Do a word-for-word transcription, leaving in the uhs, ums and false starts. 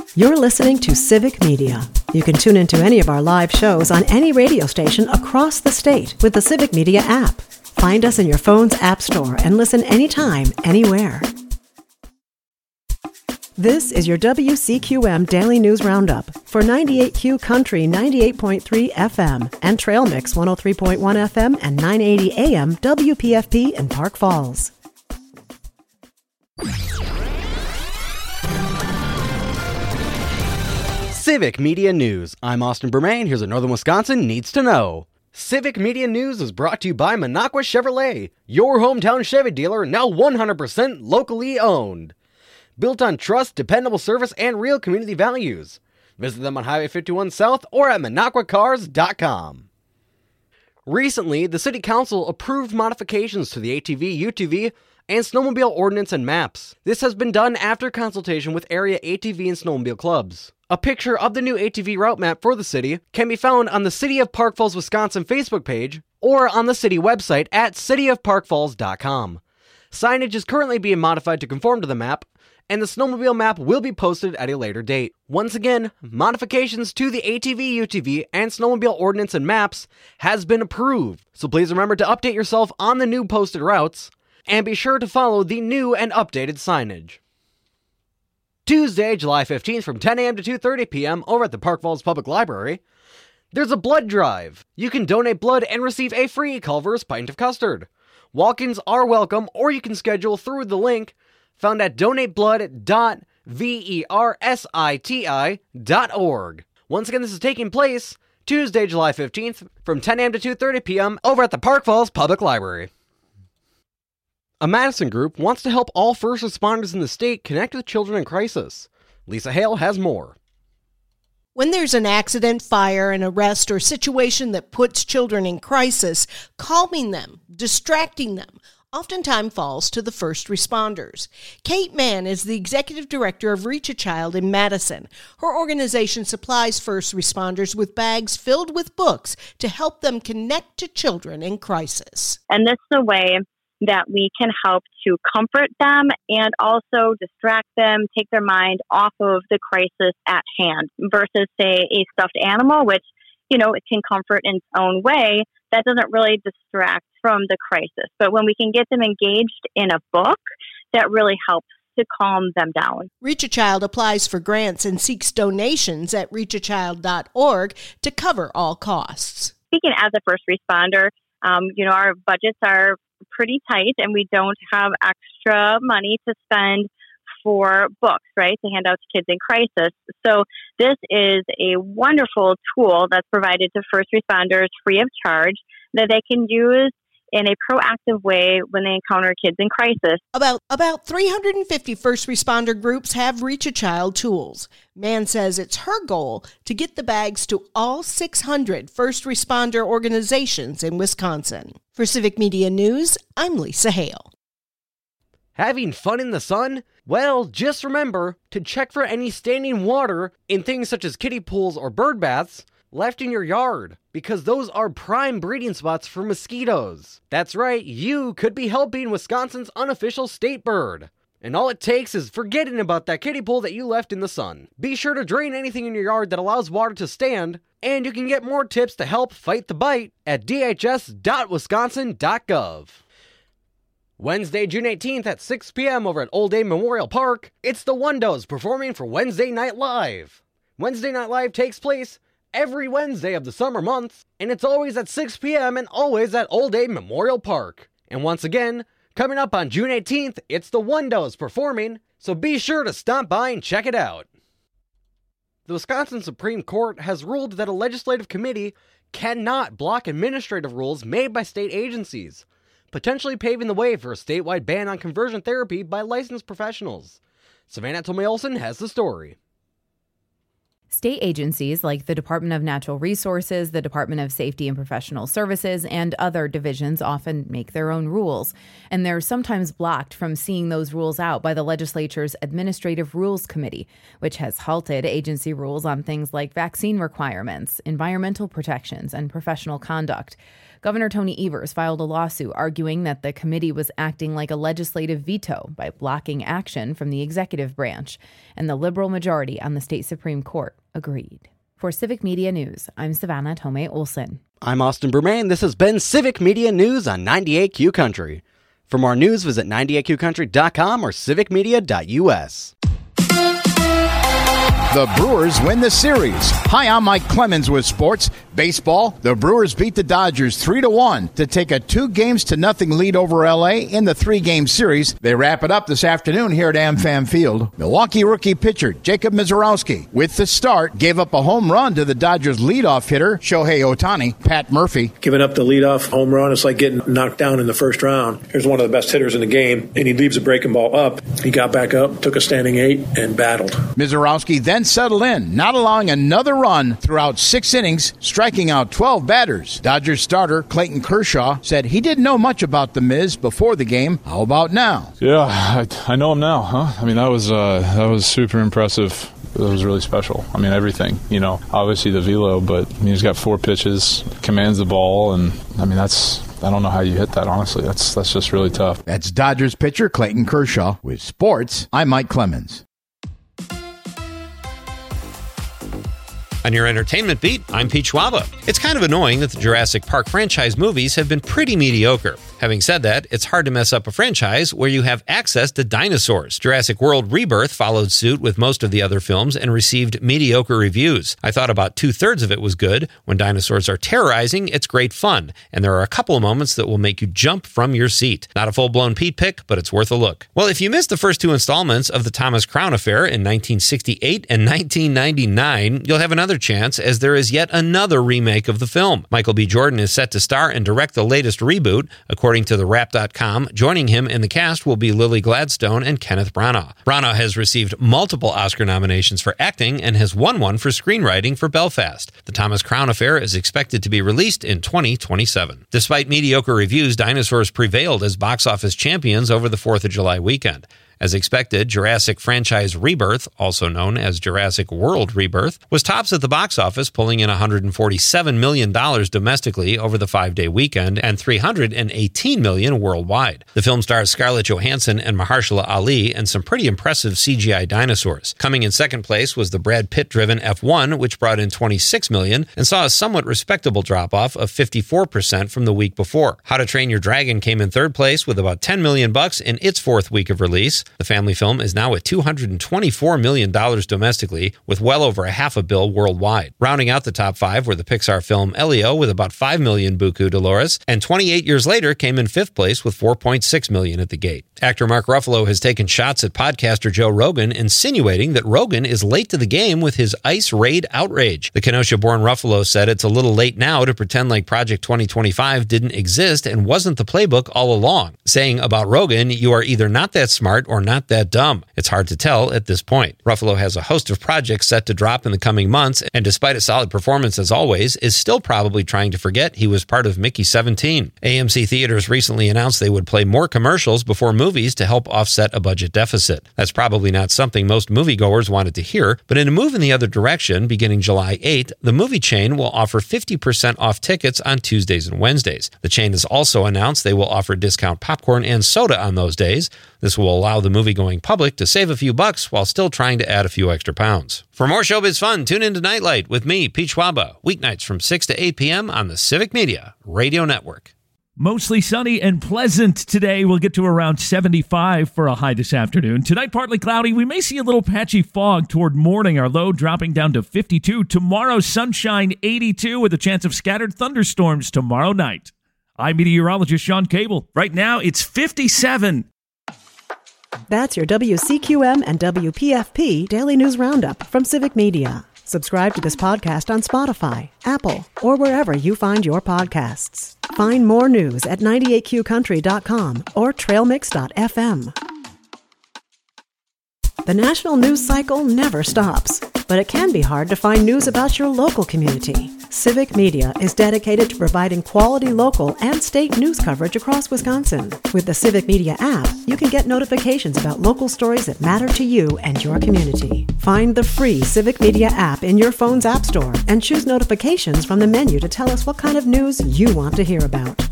You're listening to Civic Media. You can tune into any of our live shows on any radio station across the state with the Civic Media app. Find us in your phone's app store and listen anytime, anywhere. This is your W C Q M Daily News Roundup for ninety-eight Q Country ninety-eight point three F M and Trail Mix one oh three point one F M and nine eighty A M W P F P in Park Falls. Civic Media News. I'm Austin Bermain. Here's what Northern Wisconsin needs to know. Civic Media News is brought to you by Minocqua Chevrolet, your hometown Chevy dealer, now one hundred percent locally owned. Built on trust, dependable service, and real community values. Visit them on Highway fifty-one South or at minocqua cars dot com. Recently, the City Council approved modifications to the A T V, U T V, and snowmobile ordinance and maps. This has been done after consultation with area A T V and snowmobile clubs. A picture of the new A T V route map for the city can be found on the City of Park Falls, Wisconsin Facebook page or on the city website at city of park falls dot com. Signage is currently being modified to conform to the map, and the snowmobile map will be posted at a later date. Once again, modifications to the A T V, U T V, and snowmobile ordinance and maps has been approved, so please remember to update yourself on the new posted routes, and be sure to follow the new and updated signage. Tuesday, July fifteenth from ten a.m. to two thirty p.m. over at the Park Falls Public Library, there's a blood drive. You can donate blood and receive a free Culver's pint of custard. Walk-ins are welcome, or you can schedule through the link found at donate blood dot verciti dot org. Once again, this is taking place Tuesday, July fifteenth from ten a.m. to two thirty p.m. over at the Park Falls Public Library. A Madison group wants to help all first responders in the state connect with children in crisis. Lisa Hale has more. When there's an accident, fire, an arrest, or situation that puts children in crisis, calming them, distracting them, oftentimes falls to the first responders. Kate Mann is the executive director of Reach a Child in Madison. Her organization supplies first responders with bags filled with books to help them connect to children in crisis. And this is a way that we can help to comfort them and also distract them, take their mind off of the crisis at hand versus, say, a stuffed animal, which, you know, it can comfort in its own way. That doesn't really distract from the crisis. But when we can get them engaged in a book, that really helps to calm them down. Reach a Child applies for grants and seeks donations at reach a child dot org to cover all costs. Speaking as a first responder, um, you know, our budgets are pretty tight and we don't have extra money to spend for books, right, to hand out to kids in crisis. So this is a wonderful tool that's provided to first responders free of charge that they can use in a proactive way when they encounter kids in crisis. About about three hundred fifty first responder groups have Reach a Child tools. Mann says it's her goal to get the bags to all six hundred first responder organizations in Wisconsin. For Civic Media News, I'm Lisa Hale. Having fun in the sun? Well, just remember to check for any standing water in things such as kiddie pools or bird baths left in your yard, because those are prime breeding spots for mosquitoes. That's right, you could be helping Wisconsin's unofficial state bird. And all it takes is forgetting about that kiddie pool that you left in the sun. Be sure to drain anything in your yard that allows water to stand, and you can get more tips to help fight the bite at d h s dot wisconsin dot gov. Wednesday, June eighteenth at six p.m. over at Old Dame Memorial Park, it's the Wundos performing for Wednesday Night Live. Wednesday Night Live takes place every Wednesday of the summer months, and it's always at six p.m. and always at Old Dame Memorial Park. And once again, coming up on June eighteenth, it's the Wundos performing, so be sure to stop by and check it out. The Wisconsin Supreme Court has ruled that a legislative committee cannot block administrative rules made by state agencies, potentially paving the way for a statewide ban on conversion therapy by licensed professionals. Savannah Tomei-Olson has the story. State agencies like the Department of Natural Resources, the Department of Safety and Professional Services, and other divisions often make their own rules, and they're sometimes blocked from seeing those rules out by the legislature's Administrative Rules Committee, which has halted agency rules on things like vaccine requirements, environmental protections, and professional conduct. Governor Tony Evers filed a lawsuit arguing that the committee was acting like a legislative veto by blocking action from the executive branch, and the liberal majority on the state Supreme Court agreed. For Civic Media News, I'm Savannah Tomei Olson. I'm Austin Bermain. This has been Civic Media News on ninety-eight Q Country. For more news, visit ninety-eight q country dot com or civic media dot u s. The Brewers win the series. Hi, I'm Mike Clemens with sports. Baseball, the Brewers beat the Dodgers three to one to take a two games to nothing lead over L A in the three-game series. They wrap it up this afternoon here at AmFam Field. Milwaukee rookie pitcher Jacob Misiorowski, with the start, gave up a home run to the Dodgers leadoff hitter Shohei Ohtani. Pat Murphy. Giving up the leadoff home run, it's like getting knocked down in the first round. Here's one of the best hitters in the game, and he leaves a breaking ball up. He got back up, took a standing eight, and battled. Misiorowski then settled in, not allowing another run throughout six innings, striking out twelve batters. Dodgers starter Clayton Kershaw said he didn't know much about the Miz before the game. How about now? Yeah, I, I know him now, huh? I mean, that was uh, that was super impressive. It was really special. I mean, everything, you know, obviously the velo, but I mean, he's got four pitches, commands the ball, and I mean, that's, I don't know how you hit that, honestly. That's that's just really tough. That's Dodgers pitcher Clayton Kershaw. With sports, I'm Mike Clemens. On your entertainment beat, I'm Pete Schwaba. It's kind of annoying that the Jurassic Park franchise movies have been pretty mediocre. Having said that, it's hard to mess up a franchise where you have access to dinosaurs. Jurassic World Rebirth followed suit with most of the other films and received mediocre reviews. I thought about two-thirds of it was good. When dinosaurs are terrorizing, it's great fun, and there are a couple of moments that will make you jump from your seat. Not a full-blown Pete pick, but it's worth a look. Well, if you missed the first two installments of the Thomas Crown Affair in nineteen sixty-eight and nineteen ninety-nine, you'll have another chance, as there is yet another remake of the film. Michael B. Jordan is set to star and direct the latest reboot. According to the Wrap dot com, joining him in the cast will be Lily Gladstone and Kenneth Branagh. Branagh has received multiple Oscar nominations for acting and has won one for screenwriting for Belfast. The Thomas Crown Affair is expected to be released in twenty twenty-seven. Despite mediocre reviews, dinosaurs prevailed as box office champions over the fourth of July weekend. As expected, Jurassic franchise Rebirth, also known as Jurassic World Rebirth, was tops at the box office, pulling in one hundred forty-seven million dollars domestically over the five-day weekend and three hundred eighteen million dollars worldwide. The film stars Scarlett Johansson and Mahershala Ali and some pretty impressive C G I dinosaurs. Coming in second place was the Brad Pitt-driven F one, which brought in twenty-six million dollars and saw a somewhat respectable drop-off of fifty-four percent from the week before. How to Train Your Dragon came in third place with about ten million bucks in its fourth week of release. The family film is now at two hundred twenty-four million dollars domestically, with well over a half a bill worldwide. Rounding out the top five were the Pixar film Elio with about five million dollars buku Dolores, and twenty-eight years later came in fifth place with four point six million dollars at the gate. Actor Mark Ruffalo has taken shots at podcaster Joe Rogan, insinuating that Rogan is late to the game with his ICE raid outrage. The Kenosha-born Ruffalo said it's a little late now to pretend like Project twenty twenty-five didn't exist and wasn't the playbook all along, saying about Rogan, "You are either not that smart or not that dumb. It's hard to tell at this point." Ruffalo has a host of projects set to drop in the coming months, and despite a solid performance as always, is still probably trying to forget he was part of Mickey seventeen. A M C Theaters recently announced they would play more commercials before movies to help offset a budget deficit. That's probably not something most moviegoers wanted to hear, but in a move in the other direction, beginning July eighth, the movie chain will offer fifty percent off tickets on Tuesdays and Wednesdays. The chain has also announced they will offer discount popcorn and soda on those days. This will allow the movie-going public to save a few bucks while still trying to add a few extra pounds. For more showbiz fun, tune into Nightlight with me, Pete Schwaba, weeknights from six to eight p.m. on the Civic Media Radio Network. Mostly sunny and pleasant today. We'll get to around seventy-five for a high this afternoon. Tonight, partly cloudy. We may see a little patchy fog toward morning. Our low dropping down to fifty-two. Tomorrow, sunshine eighty-two with a chance of scattered thunderstorms tomorrow night. I'm meteorologist Sean Cable. Right now, it's fifty-seven. That's your W C Q M and W P F P Daily News Roundup from Civic Media. Subscribe to this podcast on Spotify, Apple, or wherever you find your podcasts. Find more news at ninety-eight q country dot com or trail mix dot f m. The national news cycle never stops, but it can be hard to find news about your local community. Civic Media is dedicated to providing quality local and state news coverage across Wisconsin. With the Civic Media app, you can get notifications about local stories that matter to you and your community. Find the free Civic Media app in your phone's app store and choose notifications from the menu to tell us what kind of news you want to hear about.